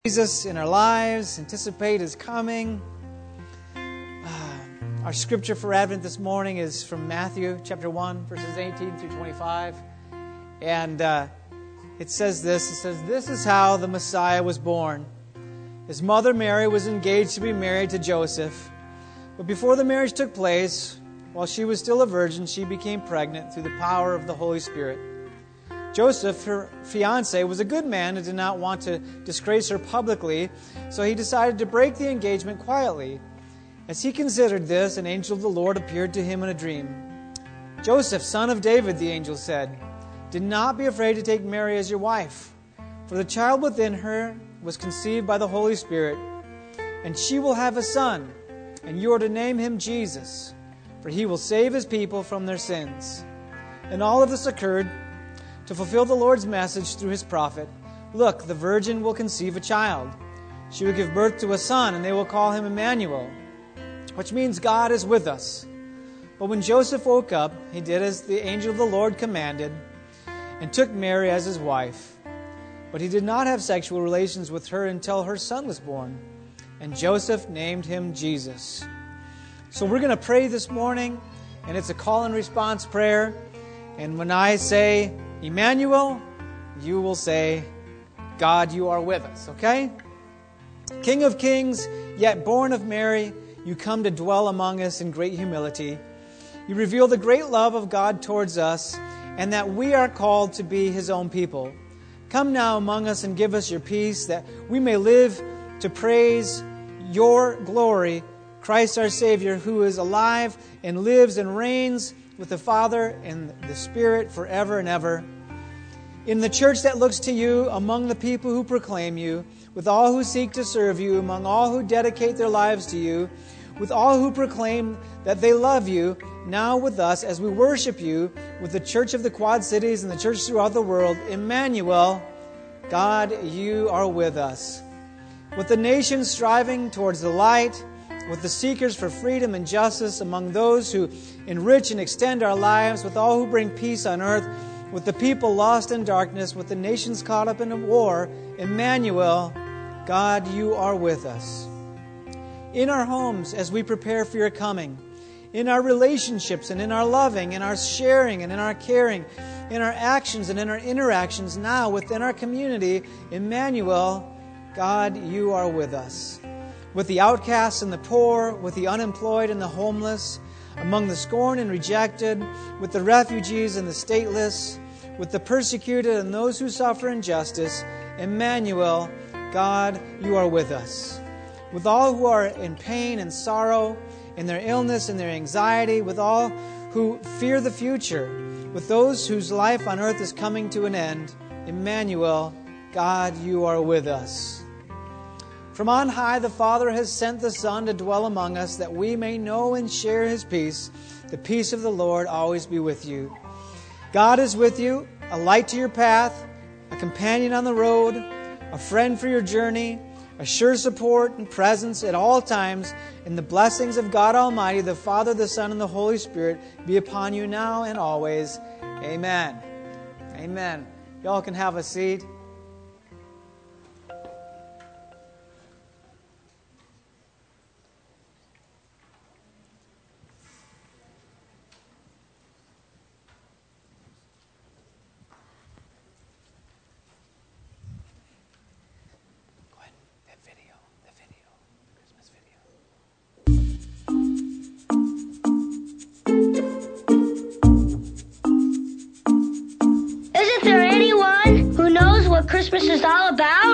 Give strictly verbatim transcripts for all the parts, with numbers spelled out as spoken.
Jesus in our lives, anticipate His coming. Uh, our scripture for Advent this morning is from Matthew chapter one, verses eighteen through twenty-five. And uh, it says this, it says, "This is how the Messiah was born. His mother Mary was engaged to be married to Joseph. But before the marriage took place, while she was still a virgin, she became pregnant through the power of the Holy Spirit. Joseph, her fiancé, was a good man and did not want to disgrace her publicly, so he decided to break the engagement quietly. As he considered this, an angel of the Lord appeared to him in a dream. 'Joseph, son of David,' the angel said, 'do not be afraid to take Mary as your wife, for the child within her was conceived by the Holy Spirit, and she will have a son, and you are to name him Jesus, for he will save his people from their sins.' And all of this occurred to fulfill the Lord's message through His prophet. 'Look, the virgin will conceive a child. She will give birth to a son, and they will call him Emmanuel,' which means God is with us. But when Joseph woke up, he did as the angel of the Lord commanded, and took Mary as his wife. But he did not have sexual relations with her until her son was born, and Joseph named him Jesus." So we're going to pray this morning, and it's a call and response prayer. And when I say Emmanuel, you will say, "God, you are with us," okay? "King of kings, yet born of Mary, you come to dwell among us in great humility. You reveal the great love of God towards us, and that we are called to be His own people. Come now among us and give us your peace, that we may live to praise your glory, Christ our Savior, who is alive and lives and reigns with the Father and the Spirit forever and ever. In the church that looks to you, among the people who proclaim you, with all who seek to serve you, among all who dedicate their lives to you, with all who proclaim that they love you, now with us as we worship you, with the church of the Quad Cities and the church throughout the world, Emmanuel, God, you are with us. With the nations striving towards the light, with the seekers for freedom and justice, among those who enrich and extend our lives, with all who bring peace on earth, with the people lost in darkness, with the nations caught up in a war, Emmanuel, God, you are with us. In our homes, as we prepare for your coming, in our relationships and in our loving, in our sharing and in our caring, in our actions and in our interactions now within our community, Emmanuel, God, you are with us. With the outcasts and the poor, with the unemployed and the homeless, among the scorned and rejected, with the refugees and the stateless, with the persecuted and those who suffer injustice, Emmanuel, God, you are with us. With all who are in pain and sorrow, in their illness and their anxiety, with all who fear the future, with those whose life on earth is coming to an end, Emmanuel, God, you are with us. From on high, the Father has sent the Son to dwell among us, that we may know and share His peace. The peace of the Lord always be with you. God is with you, a light to your path, a companion on the road, a friend for your journey, a sure support and presence at all times, and the blessings of God Almighty, the Father, the Son, and the Holy Spirit be upon you now and always. Amen. Amen. Y'all can have a seat. Christmas is all about?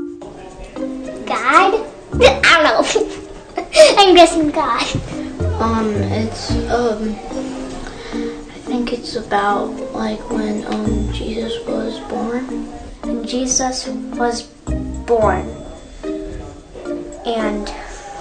God? I don't know. I'm guessing God. Um, it's, um, I think it's about, like, when, um, Jesus was born. When Jesus was born. And,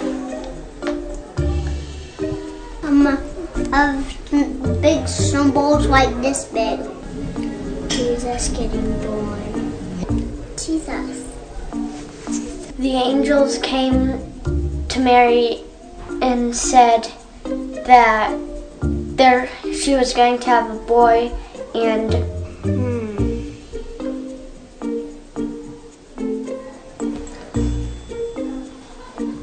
um, of big snowballs like this big. Jesus getting born. Jesus. The angels came to Mary and said that there she was going to have a boy, and hmm.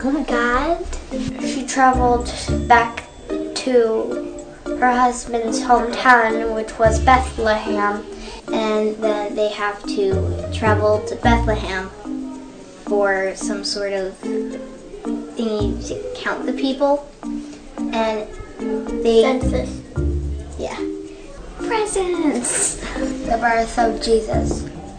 God. She traveled back to her husband's hometown, which was Bethlehem. And then they have to travel to Bethlehem for some sort of thingy to count the people. And they... Census. Yeah. Presents! The birth of Jesus.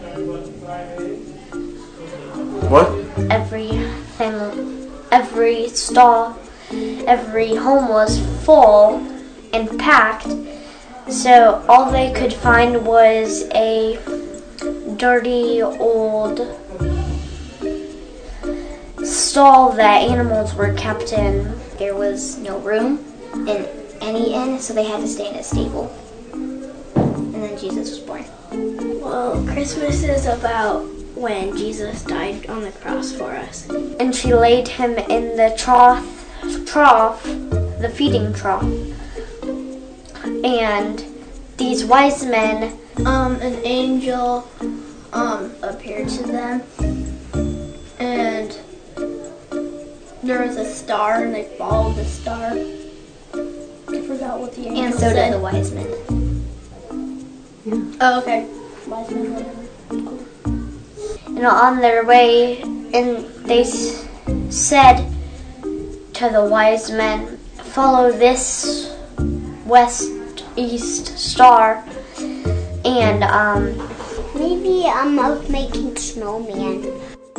What? Every family, every stall, every home was full and packed. So all they could find was a dirty old stall that animals were kept in. There was no room in any inn, so they had to stay in a stable. And then Jesus was born. Well, Christmas is about when Jesus died on the cross for us. And she laid him in the trough, trough, the feeding trough. And these wise men, um, an angel um, appeared to them, and there was a star, and they followed the star. I forgot what the angel And so said. did the wise men. Yeah. Oh, okay. Wise men, whatever. Cool. and on their way, and they s- said to the wise men, "Follow this west east star." And um, Maybe I'm out making snowman.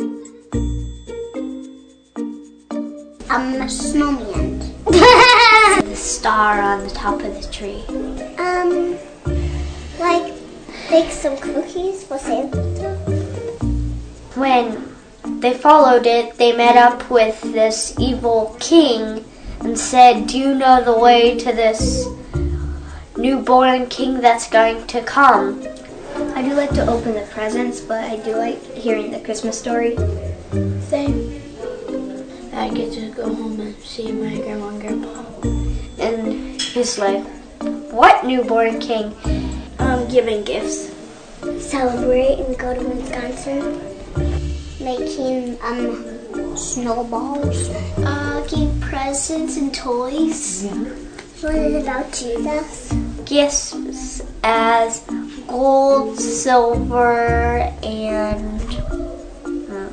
I'm a snowman. the star on the top of the tree. um, like bake some cookies for Santa. When they followed it, they met up with this evil king and said, "Do you know the way to this newborn king that's going to come?" I do like to open the presents, but I do like hearing the Christmas story. Same. I get to go home and see my grandma and grandpa. And he's like, "What newborn king?" Um, giving gifts. Celebrate and go to Wisconsin. Making um snowballs. Uh, give presents and toys. What is it about Jesus? Gifts as gold, silver, and uh,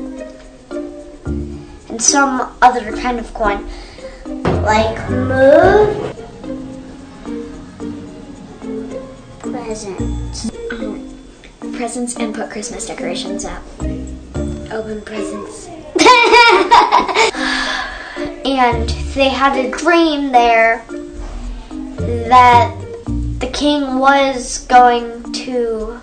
and some other kind of coin, like move. Presents. Presents and put Christmas decorations up. Open presents. And they had a dream there that the king was going to.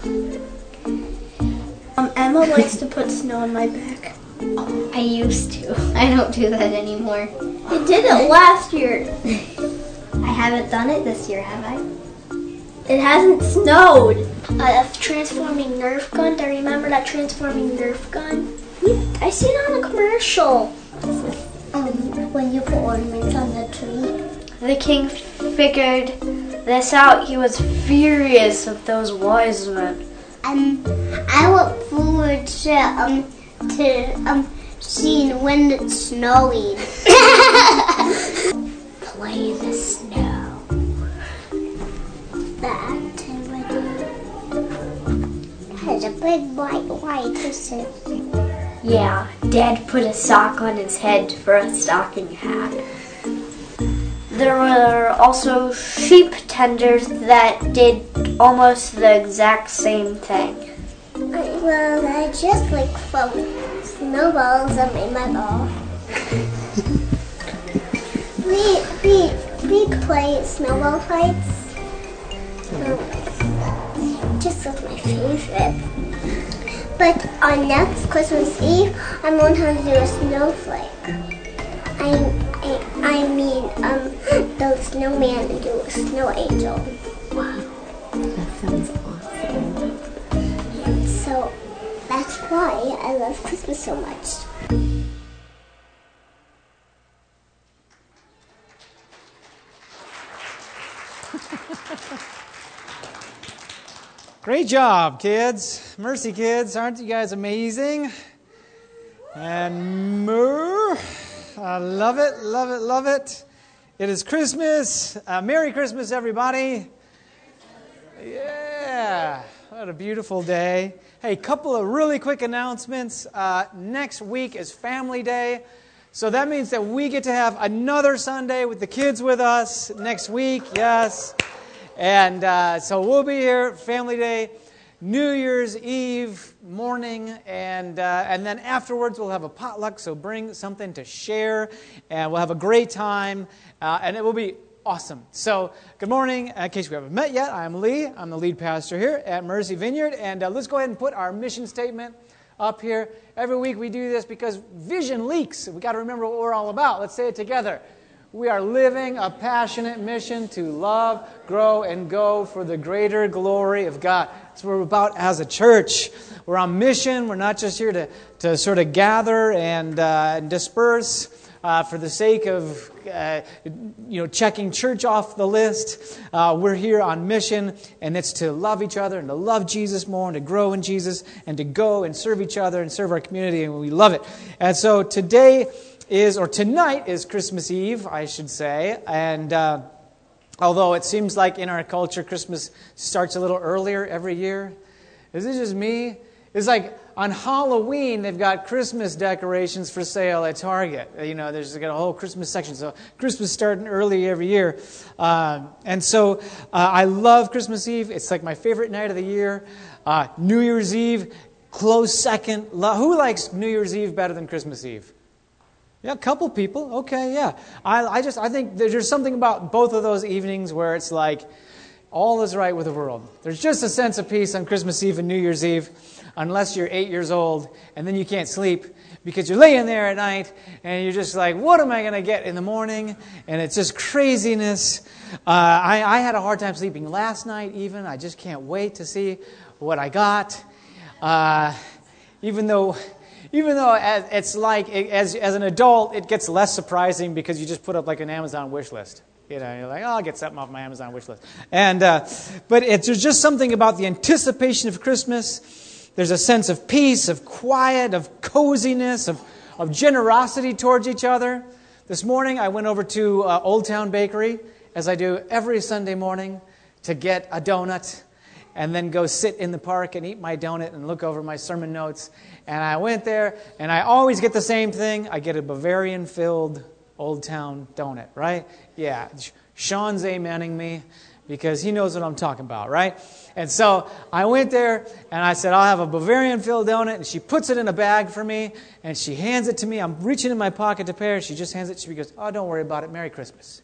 Um, Emma likes to put snow on my back. I used to. I don't do that anymore. You did it last year. I haven't done it this year, have I? It hasn't snowed. Uh, a transforming Nerf gun. Do you remember that transforming Nerf gun? I seen it on a commercial. Um, when you put ornaments on the tree. The king figured this out. He was furious of those wise men. Um, I look forward to um to um seeing when it's snowing. Play the snow. That has a big white white isn't it? Yeah, Dad put a sock on his head for a stocking hat. There were also sheep tenders that did almost the exact same thing. Well, I just like throw snowballs on my mother. we we we play snowball fights. Um, just like my favorite. But on next Christmas Eve, I'm going to do a snowflake. I I, I mean um the snowman and do a snow angel. Wow. That sounds awesome. So that's why I love Christmas so much. Great job, kids. Mercy, kids. Aren't you guys amazing? And moo. I love it, love it, love it. It is Christmas. Uh, Merry Christmas, everybody. Yeah, what a beautiful day. Hey, couple of really quick announcements. Uh, next week is Family Day. So that means that we get to have another Sunday with the kids with us next week. Yes. And uh, so we'll be here, Family Day, New Year's Eve morning, and uh, and then afterwards we'll have a potluck, so bring something to share, and we'll have a great time, uh, and it will be awesome. So, good morning. In case we haven't met yet, I'm Lee. I'm the lead pastor here at Mercy Vineyard, and uh, let's go ahead and put our mission statement up here. Every week we do this because vision leaks. We've got to remember what we're all about. Let's say it together. We are living a passionate mission to love, grow, and go for the greater glory of God. That's what we're about as a church. We're on mission. We're not just here to, to sort of gather and, uh, and disperse uh, for the sake of uh, you know checking church off the list. Uh, we're here on mission, and it's to love each other and to love Jesus more and to grow in Jesus and to go and serve each other and serve our community, and we love it. And so today is, or tonight is Christmas Eve, I should say, and uh, although it seems like in our culture Christmas starts a little earlier every year, is it just me? It's like on Halloween they've got Christmas decorations for sale at Target. You know, there's got a whole Christmas section, so Christmas starting early every year, uh, and so uh, I love Christmas Eve. It's like my favorite night of the year. Uh, New Year's Eve, close second. Who likes New Year's Eve better than Christmas Eve? Yeah, a couple people. Okay, yeah. I, I just I think there's something about both of those evenings where it's like all is right with the world. There's just a sense of peace on Christmas Eve and New Year's Eve, unless you're eight years old and then you can't sleep because you're laying there at night and you're just like, what am I going to get in the morning? And it's just craziness. Uh, I, I had a hard time sleeping last night even. I just can't wait to see what I got. Uh, even though... Even though it's like, as as an adult, it gets less surprising because you just put up like an Amazon wish list. You know, you're like, oh, I'll get something off my Amazon wish list. And uh, but it's, there's just something about the anticipation of Christmas. There's a sense of peace, of quiet, of coziness, of, of generosity towards each other. This morning, I went over to uh, Old Town Bakery, as I do every Sunday morning, to get a donut, and then go sit in the park and eat my donut and look over my sermon notes. And I went there, and I always get the same thing. I get a Bavarian-filled Old Town donut, right? Yeah, Sean's amening me because he knows what I'm talking about, right? And so I went there, and I said, I'll have a Bavarian-filled donut. And she puts it in a bag for me, and she hands it to me. I'm reaching in my pocket to pay her. She just hands it to me. She goes, oh, don't worry about it. Merry Christmas.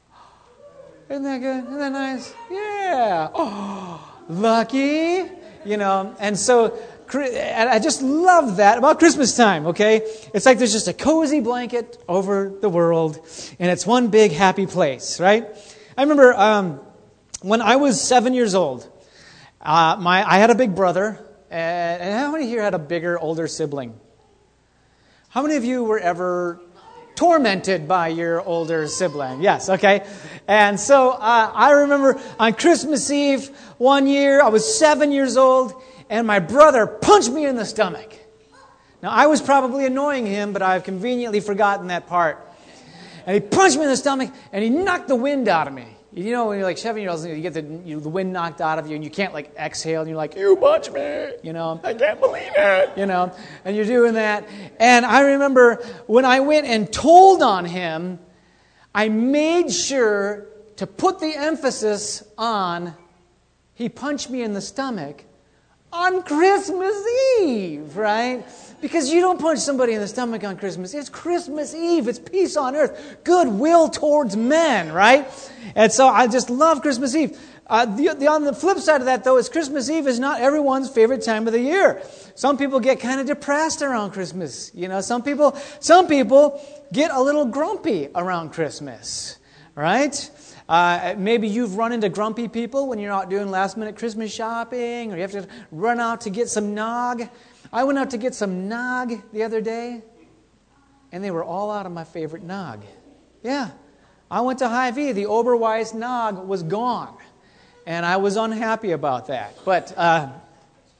Isn't that good? Isn't that nice? Yeah. Oh, lucky. You know, and so... And I just love that about Christmas time, okay? It's like there's just a cozy blanket over the world, and it's one big happy place, right? I remember um, when I was seven years old, uh, my I had a big brother, and, and how many here had a bigger, older sibling? How many of you were ever tormented by your older sibling? Yes, okay. And so uh, I remember on Christmas Eve one year, I was seven years old, and my brother punched me in the stomach. Now, I was probably annoying him, but I've conveniently forgotten that part. And he punched me in the stomach, and he knocked the wind out of me. You know, when you're like seven years old, you get the, you know, the wind knocked out of you, and you can't, like, exhale, and you're like, you punched me, you know. I can't believe it, you know. And you're doing that. And I remember when I went and told on him, I made sure to put the emphasis on he punched me in the stomach on Christmas Eve, right? Because you don't punch somebody in the stomach on Christmas. It's Christmas Eve. It's peace on earth. Goodwill towards men, right? And so I just love Christmas Eve. Uh, the, the, on the flip side of that, though, is Christmas Eve is not everyone's favorite time of the year. Some people get kind of depressed around Christmas. You know, some people, some people get a little grumpy around Christmas, right? Uh, maybe you've run into grumpy people when you're out doing last-minute Christmas shopping, or you have to run out to get some nog. I went out to get some nog the other day, and they were all out of my favorite nog. Yeah, I went to Hy-Vee. The Oberweis nog was gone, and I was unhappy about that. But uh,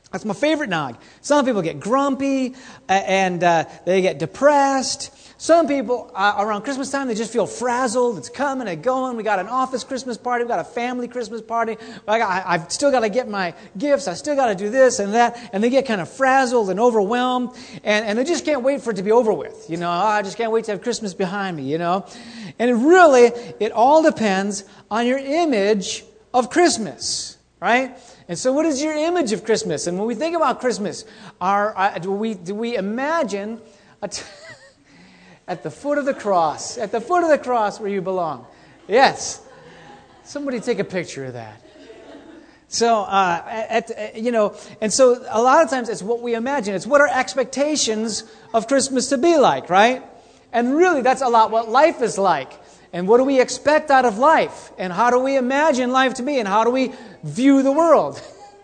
That's my favorite nog. Some people get grumpy uh, and uh, they get depressed. Some people, uh, around Christmas time, they just feel frazzled. It's coming and going. We got an office Christmas party. We got a family Christmas party. I got, I, I've still got to get my gifts. I still got to do this and that. And they get kind of frazzled and overwhelmed. And, and they just can't wait for it to be over with. You know, oh, I just can't wait to have Christmas behind me, you know. And it really, it all depends on your image of Christmas, right? And so what is your image of Christmas? And when we think about Christmas, are, uh, do, we, do we imagine a t- at the foot of the cross, at the foot of the cross where you belong? Yes. Somebody take a picture of that. So, uh, at, at, you know, and so a lot of times it's what we imagine. It's what our expectations of Christmas to be like, right? And really that's a lot what life is like. And what do we expect out of life? And how do we imagine life to be? And how do we view the world?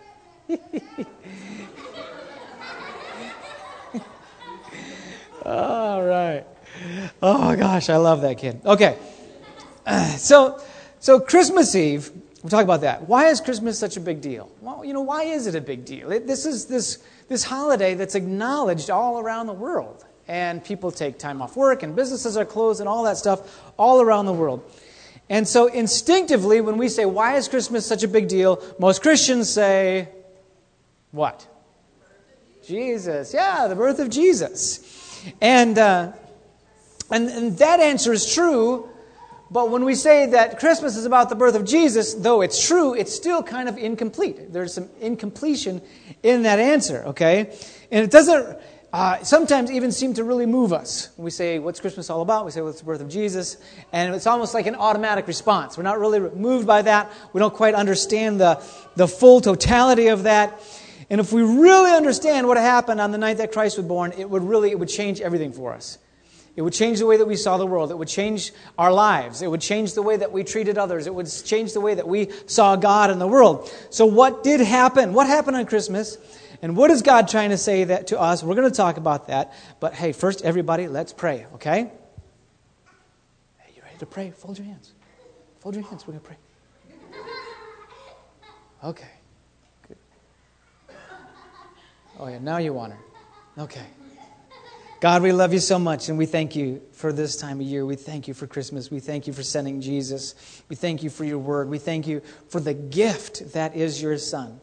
All right. Oh my gosh, I love that kid. Okay. So, so Christmas Eve, we'll talk about that. Why is Christmas such a big deal? Well, you know, why is it a big deal? It, this is this this holiday that's acknowledged all around the world. And people take time off work, and businesses are closed, and all that stuff all around the world. And so instinctively, when we say, why is Christmas such a big deal? Most Christians say, what? Jesus. Yeah, the birth of Jesus. And, uh, and, and that answer is true, but when we say that Christmas is about the birth of Jesus, though it's true, it's still kind of incomplete. There's some incompletion in that answer, okay? And it doesn't... Uh, sometimes even seem to really move us. We say, what's Christmas all about? We say, well, it's the birth of Jesus. And it's almost like an automatic response. We're not really moved by that. We don't quite understand the, the full totality of that. And if we really understand what happened on the night that Christ was born, it would really, it would change everything for us. It would change the way that we saw the world. It would change our lives. It would change the way that we treated others. It would change the way that we saw God in the world. So what did happen? What happened on Christmas? And what is God trying to say that to us? We're going to talk about that. But hey, first, everybody, let's pray, okay? Hey, you ready to pray? Fold your hands. Fold your hands. We're going to pray. Okay. Good. Oh, yeah, now you honor. Okay. God, we love you so much, and we thank you for this time of year. We thank you for Christmas. We thank you for sending Jesus. We thank you for your word. We thank you for the gift that is your Son.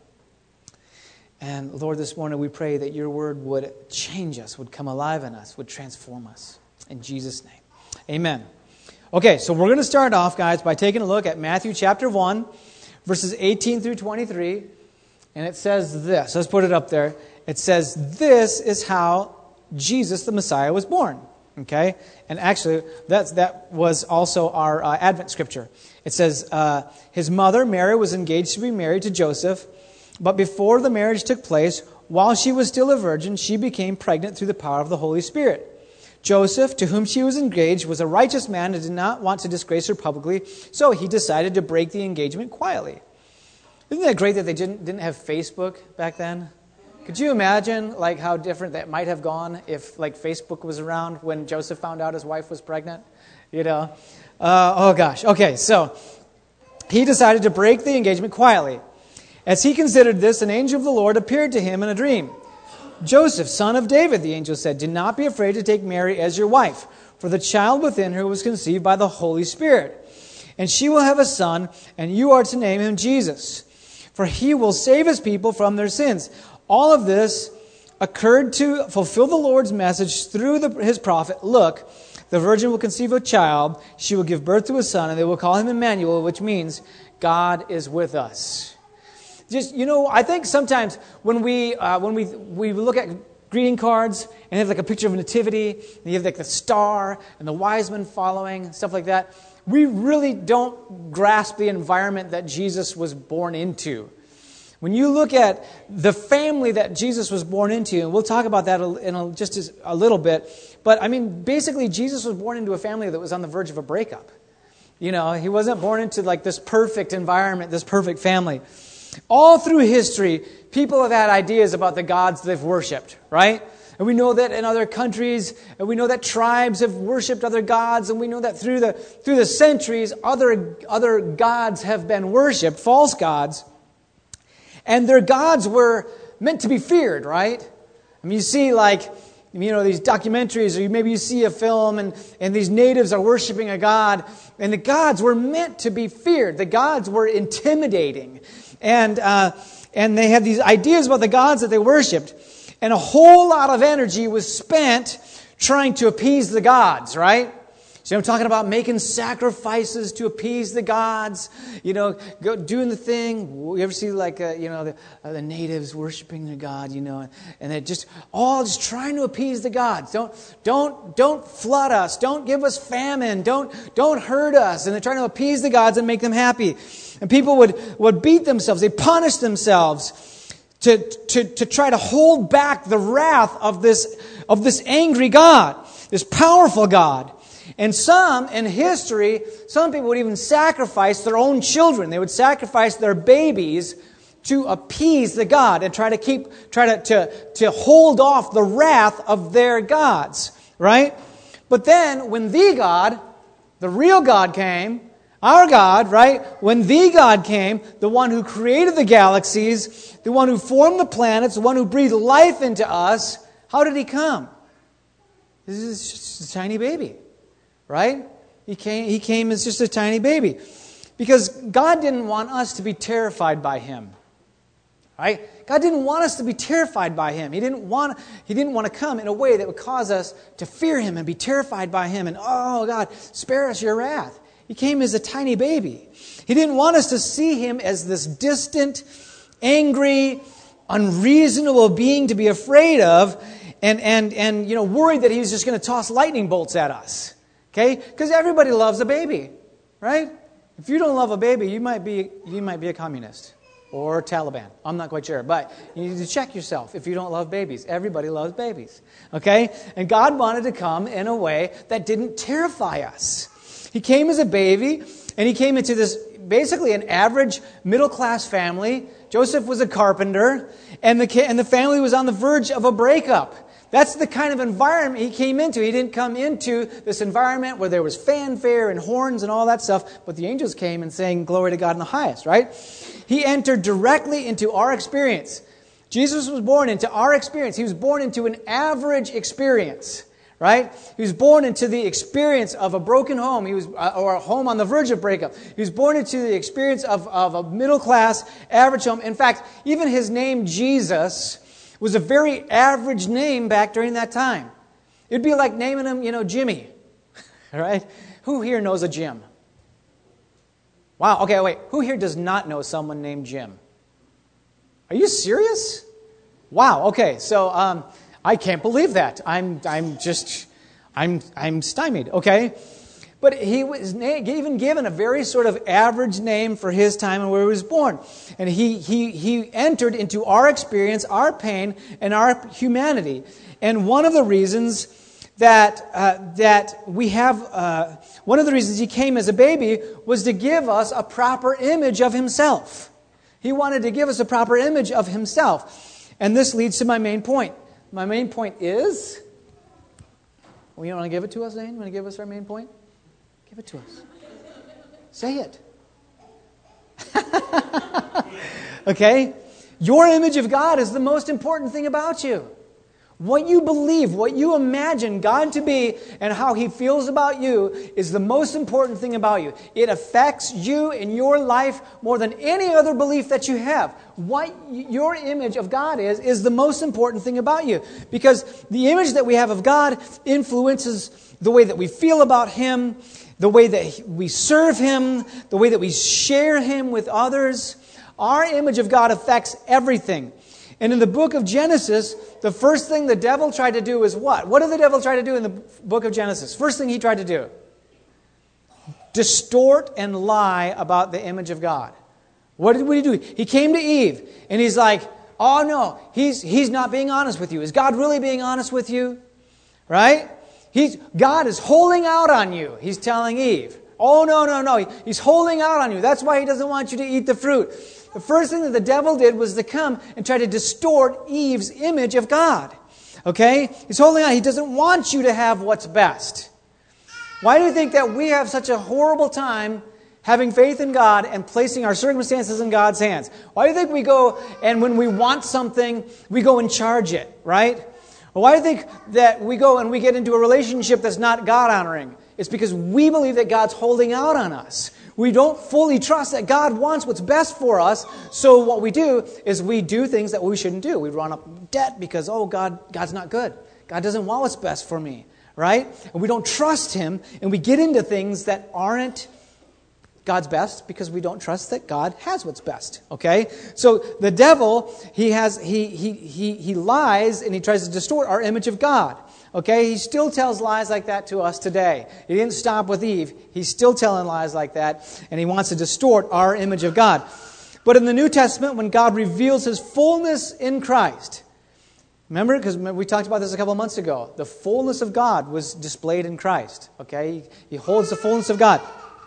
And Lord, this morning we pray that your word would change us, would come alive in us, would transform us. In Jesus' name, amen. Okay, so we're going to start off, guys, by taking a look at Matthew chapter one, verses eighteen through twenty-three. And it says this. Let's put it up there. It says, this is how Jesus the Messiah was born. Okay? And actually, that's, that was also our uh, Advent scripture. It says, uh, his mother, Mary, was engaged to be married to Joseph. But before the marriage took place, while she was still a virgin, she became pregnant through the power of the Holy Spirit. Joseph, to whom she was engaged, was a righteous man and did not want to disgrace her publicly, so he decided to break the engagement quietly. Isn't that great that they didn't, didn't have Facebook back then? Could you imagine like how different that might have gone if like Facebook was around when Joseph found out his wife was pregnant? You know? Uh, oh gosh. Okay, so he decided to break the engagement quietly. As he considered this, an angel of the Lord appeared to him in a dream. Joseph, son of David, the angel said, do not be afraid to take Mary as your wife, for the child within her was conceived by the Holy Spirit. And she will have a son, and you are to name him Jesus, for he will save his people from their sins. All of this occurred to fulfill the Lord's message through the, his prophet. Look, the virgin will conceive a child, she will give birth to a son, and they will call him Emmanuel, which means God is with us. Just, you know, I think sometimes when we uh, when we we look at greeting cards and they have like a picture of a nativity, and you have like the star and the wise men following, stuff like that, we really don't grasp the environment that Jesus was born into. When you look at the family that Jesus was born into, and we'll talk about that in a, just as, a little bit, but I mean, basically Jesus was born into a family that was on the verge of a breakup. You know, he wasn't born into like this perfect environment, this perfect family. All through history, people have had ideas about the gods they've worshipped, right? And we know that in other countries, and we know that tribes have worshipped other gods, and we know that through the through the centuries, other other gods have been worshipped, false gods. And their gods were meant to be feared, right? I mean, you see like, you know, these documentaries, or maybe you see a film and, and these natives are worshiping a god, and the gods were meant to be feared. The gods were intimidating. And, uh, and they had these ideas about the gods that they worshipped. And a whole lot of energy was spent trying to appease the gods, right? So I'm talking about making sacrifices to appease the gods, you know, go, doing the thing. You ever see like, uh, you know, the, uh, the natives worshiping the god, you know, and they're just all just trying to appease the gods. Don't, don't, don't flood us. Don't give us famine. Don't, don't hurt us. And they're trying to appease the gods and make them happy. And people would, would beat themselves. They punish themselves to, to, to try to hold back the wrath of this, of this angry God, this powerful God. And some, in history, some people would even sacrifice their own children. They would sacrifice their babies to appease the god and try to keep, try to, to, to hold off the wrath of their gods, right? But then, when the God, the real God came, our God, right? When the God came, the one who created the galaxies, the one who formed the planets, the one who breathed life into us, how did He come? This is just a tiny baby. Right? He came, he came as just a tiny baby. Because God didn't want us to be terrified by Him. Right? God didn't want us to be terrified by Him. He didn't want, He didn't want to come in a way that would cause us to fear Him and be terrified by Him. And, oh God, spare us your wrath. He came as a tiny baby. He didn't want us to see Him as this distant, angry, unreasonable being to be afraid of and, and, and you know, worried that He was just going to toss lightning bolts at us. Okay? Because everybody loves a baby, right? If you don't love a baby, you might be you might be a communist or Taliban. I'm not quite sure, but you need to check yourself if you don't love babies. Everybody loves babies, okay? And God wanted to come in a way that didn't terrify us. He came as a baby, and He came into this basically an average middle-class family. Joseph was a carpenter, and the and the family was on the verge of a breakup. That's the kind of environment He came into. He didn't come into this environment where there was fanfare and horns and all that stuff, but the angels came and sang glory to God in the highest, right? He entered directly into our experience. Jesus was born into our experience. He was born into an average experience, right? He was born into the experience of a broken home. He was, uh, or a home on the verge of breakup. He was born into the experience of, of a middle-class, average home. In fact, even His name, Jesus, was a very average name back during that time. It'd be like naming him, you know, Jimmy. All right? Who here knows a Jim? Wow, okay, wait. Who here does not know someone named Jim? Are you serious? Wow, okay. So um, I can't believe that. I'm I'm just I'm I'm stymied, okay? But he was even given a very sort of average name for his time and where he was born. And he he he entered into our experience, our pain, and our humanity. And one of the reasons that uh, that we have, uh, one of the reasons He came as a baby was to give us a proper image of Himself. He wanted to give us a proper image of Himself. And this leads to my main point. My main point is, well, you want to give it to us, Zane? You want to give us our main point? Give it to us. Say it. Okay? Your image of God is the most important thing about you. What you believe, what you imagine God to be, and how He feels about you is the most important thing about you. It affects you in your life more than any other belief that you have. What your image of God is, is the most important thing about you. Because the image that we have of God influences the way that we feel about Him, the way that we serve Him, the way that we share Him with others. Our image of God affects everything. And in the book of Genesis, the first thing the devil tried to do is what? What did the devil try to do in the book of Genesis? First thing he tried to do. Distort and lie about the image of God. What did he do? He came to Eve and he's like, oh no, he's, he's not being honest with you. Is God really being honest with you? Right? He's, God is holding out on you. He's telling Eve. Oh no, no, no. He's holding out on you. That's why He doesn't want you to eat the fruit. The first thing that the devil did was to come and try to distort Eve's image of God. Okay? He's holding on. He doesn't want you to have what's best. Why do you think that we have such a horrible time having faith in God and placing our circumstances in God's hands. Why do you think we go and when we want something, we go and charge it, right? Why do you think that we go and we get into a relationship that's not God-honoring? It's because we believe that God's holding out on us. We don't fully trust that God wants what's best for us. So what we do is we do things that we shouldn't do. We run up debt because, oh, God, God's not good. God doesn't want what's best for me, right? And we don't trust Him, and we get into things that aren't God's best because we don't trust that God has what's best. Okay? So the devil, he has he he he he lies and he tries to distort our image of God. Okay? He still tells lies like that to us today. He didn't stop with Eve. He's still telling lies like that, and he wants to distort our image of God. But in the New Testament, when God reveals His fullness in Christ, remember, because we talked about this a couple of months ago, the fullness of God was displayed in Christ. Okay? He, he holds the fullness of God.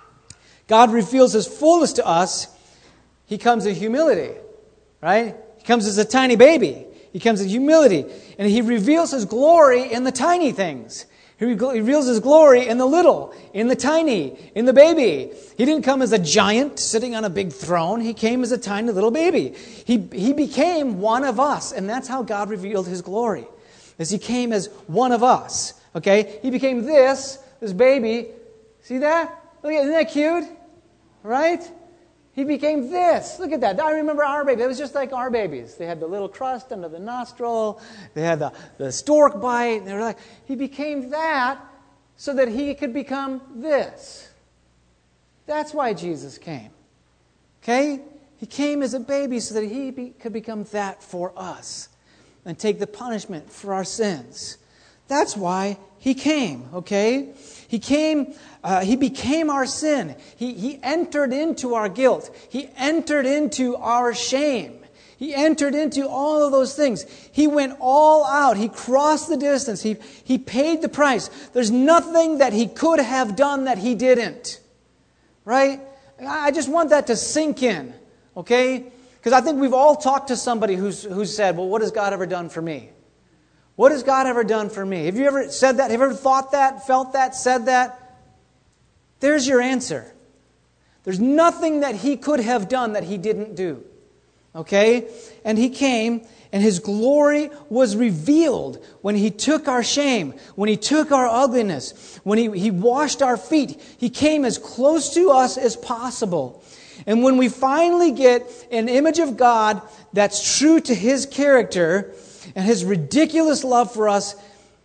God reveals His fullness to us. He comes in humility, right? He comes as a tiny baby. He comes in humility. And He reveals His glory in the tiny things. He reveals His glory in the little, in the tiny, in the baby. He didn't come as a giant sitting on a big throne. He came as a tiny little baby. He, he became one of us. And that's how God revealed His glory. As He came as one of us. Okay? He became this, this baby. See that? Look at, isn't that cute? Right? He became this. Look at that. I remember our baby. It was just like our babies. They had the little crust under the nostril. They had the, the stork bite. They were like, he became that so that he could become this. That's why Jesus came. Okay? He came as a baby so that he be, could become that for us and take the punishment for our sins. That's why He came, okay? He came, uh, He became our sin. He, he entered into our guilt. He entered into our shame. He entered into all of those things. He went all out. He crossed the distance. He, he paid the price. There's nothing that He could have done that He didn't. Right? I just want that to sink in, okay? Because I think we've all talked to somebody who's, who's said, well, what has God ever done for me? What has God ever done for me? Have you ever said that? Have you ever thought that, felt that, said that? There's your answer. There's nothing that He could have done that He didn't do. Okay? And He came, and His glory was revealed when He took our shame, when He took our ugliness, when He, he washed our feet. He came as close to us as possible. And when we finally get an image of God that's true to His character and His ridiculous love for us,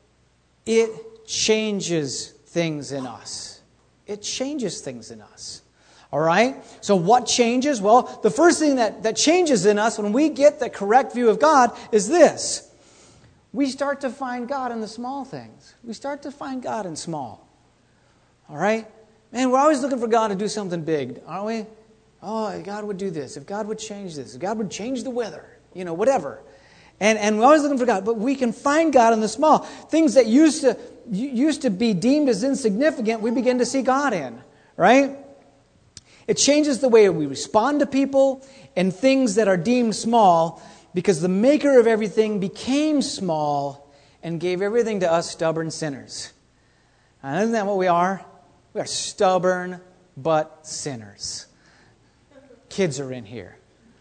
it changes things in us. It changes things in us. All right? So what changes? Well, the first thing that, that changes in us when we get the correct view of God is this. We start to find God in the small things. We start to find God in small. All right? Man, we're always looking for God to do something big, aren't we? Oh, if God would do this. If God would change this. If God would change the weather. You know, whatever. And, and we're always looking for God. But we can find God in the small. Things that used to, used to be deemed as insignificant, we begin to see God in. Right? It changes the way we respond to people and things that are deemed small, because the maker of everything became small and gave everything to us stubborn sinners. And isn't that what we are? We are stubborn but sinners. Kids are in here.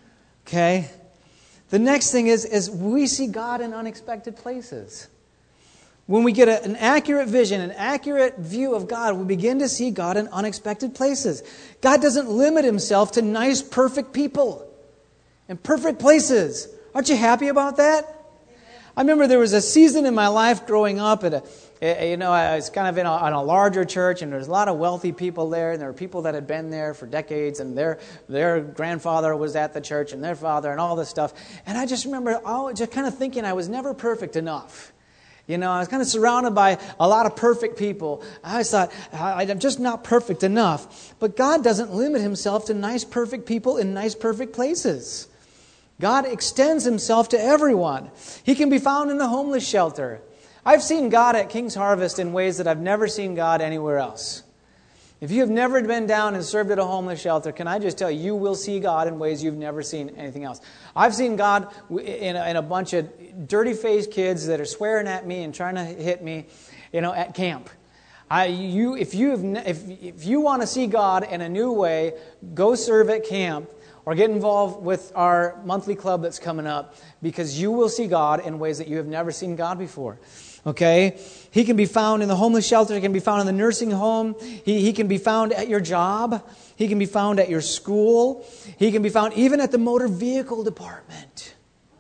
Okay? The next thing is, is we see God in unexpected places. When we get a, an accurate vision, an accurate view of God, we begin to see God in unexpected places. God doesn't limit Himself to nice, perfect people and perfect places. Aren't you happy about that? I remember there was a season in my life growing up at a, you know, I was kind of in a, on a larger church, and there was a lot of wealthy people there, and there were people that had been there for decades, and their their grandfather was at the church, and their father, and all this stuff. And I just remember oh, just kind of thinking I was never perfect enough. You know, I was kind of surrounded by a lot of perfect people. I always thought, I'm just not perfect enough. But God doesn't limit Himself to nice, perfect people in nice, perfect places. God extends Himself to everyone. He can be found in the homeless shelter. I've seen God at King's Harvest in ways that I've never seen God anywhere else. If you have never been down and served at a homeless shelter, can I just tell you, you will see God in ways you've never seen anything else. I've seen God in a, in a bunch of dirty-faced kids that are swearing at me and trying to hit me, you know, at camp. I, you, if you have, if if you want to see God in a new way, go serve at camp or get involved with our monthly club that's coming up, because you will see God in ways that you have never seen God before. Okay? He can be found in the homeless shelter. He can be found in the nursing home. He, he can be found at your job. He can be found at your school. He can be found even at the motor vehicle department.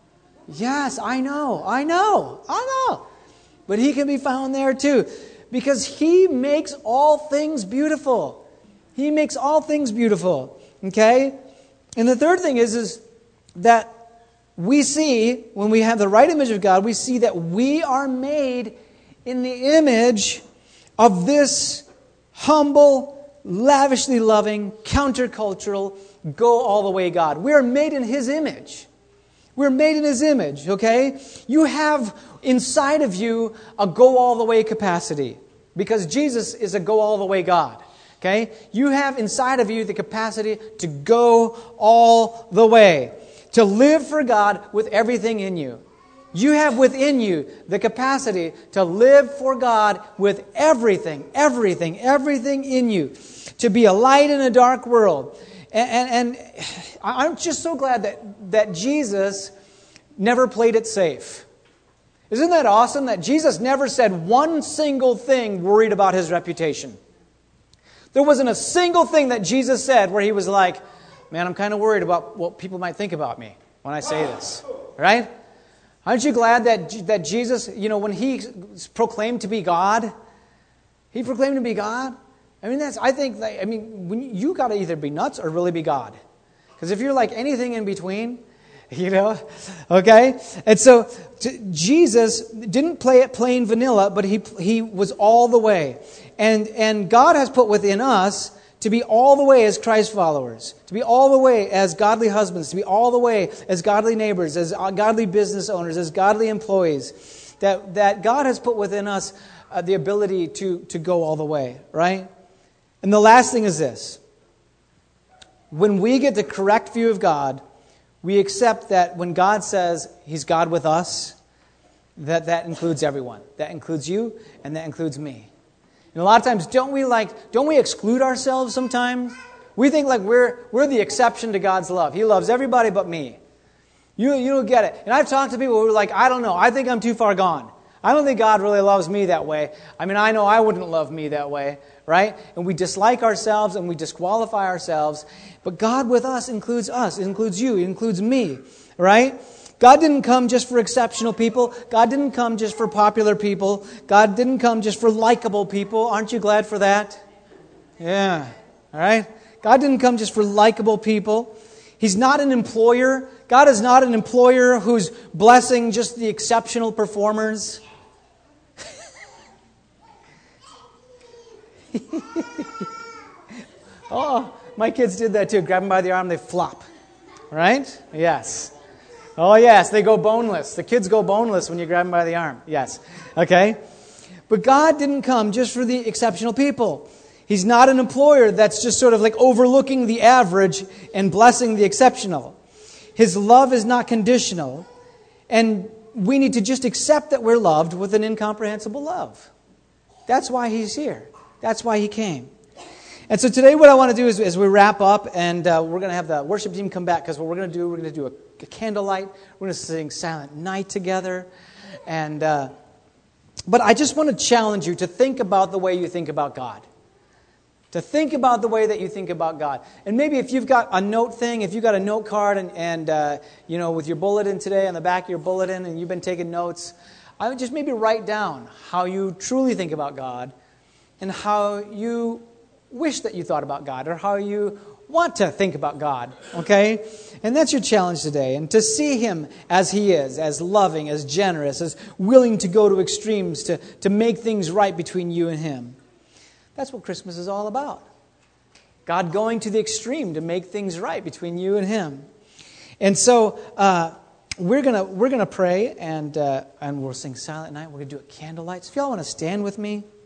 Yes, I know, I know, I know. But He can be found there too, because He makes all things beautiful. He makes all things beautiful. Okay? And the third thing is, is that we see, when we have the right image of God, we see that we are made in the image of this humble, lavishly loving, countercultural, go all the way God. We are made in His image. We're made in His image, okay? You have inside of you a go all the way capacity, because Jesus is a go all the way God. Okay? You have inside of you the capacity to go all the way, to live for God with everything in you. You have within you the capacity to live for God with everything, everything, everything in you, to be a light in a dark world. And, and, and I'm just so glad that, that Jesus never played it safe. Isn't that awesome that Jesus never said one single thing worried about His reputation? There wasn't a single thing that Jesus said where He was like, man, I'm kind of worried about what people might think about me when I say this. Right? Aren't you glad that that Jesus, you know, when He proclaimed to be God, He proclaimed to be God? I mean, that's, I think, like, I mean, when you, you got to either be nuts or really be God. Because if you're like anything in between, you know, okay? And so t- Jesus didn't play it plain vanilla, but he he was all the way. And and God has put within us to be all the way as Christ followers, to be all the way as godly husbands, to be all the way as godly neighbors, as godly business owners, as godly employees, that, that God has put within us uh, the ability to, to go all the way, right? And the last thing is this. When we get the correct view of God, we accept that when God says He's God with us, that that includes everyone. That includes you, and that includes me. And a lot of times, don't we like, don't we exclude ourselves sometimes? We think like we're we're the exception to God's love. He loves everybody but me. You you don't get it. And I've talked to people who are like, I don't know, I think I'm too far gone. I don't think God really loves me that way. I mean, I know I wouldn't love me that way, right? And we dislike ourselves and we disqualify ourselves. But God with us includes us, it includes you, it includes me, right? God didn't come just for exceptional people. God didn't come just for popular people. God didn't come just for likable people. Aren't you glad for that? Yeah. All right? God didn't come just for likable people. He's not an employer. God is not an employer who's blessing just the exceptional performers. Oh, my kids did that too. Grab them by the arm, they flop. Right? Yes. Oh, yes, they go boneless. The kids go boneless when you grab them by the arm. Yes. Okay? But God didn't come just for the exceptional people. He's not an employer that's just sort of like overlooking the average and blessing the exceptional. His love is not conditional. And we need to just accept that we're loved with an incomprehensible love. That's why He's here. That's why He came. And so today what I want to do is, as we wrap up, and uh, we're going to have the worship team come back, because what we're going to do, we're going to do a, a candlelight. We're going to sing Silent Night together. And uh, but I just want to challenge you to think about the way you think about God. To think about the way that you think about God. And maybe if you've got a note thing, if you've got a note card and, and uh, you know, with your bulletin today, on the back of your bulletin, and you've been taking notes, I would just maybe write down how you truly think about God and how you wish that you thought about God, or how you want to think about God, okay? And that's your challenge today. And to see Him as He is, as loving, as generous, as willing to go to extremes to, to make things right between you and Him. That's what Christmas is all about. God going to the extreme to make things right between you and Him. And so uh, we're gonna we're gonna pray, and uh, and we'll sing Silent Night. We're gonna do it candlelight. So if y'all want to stand with me.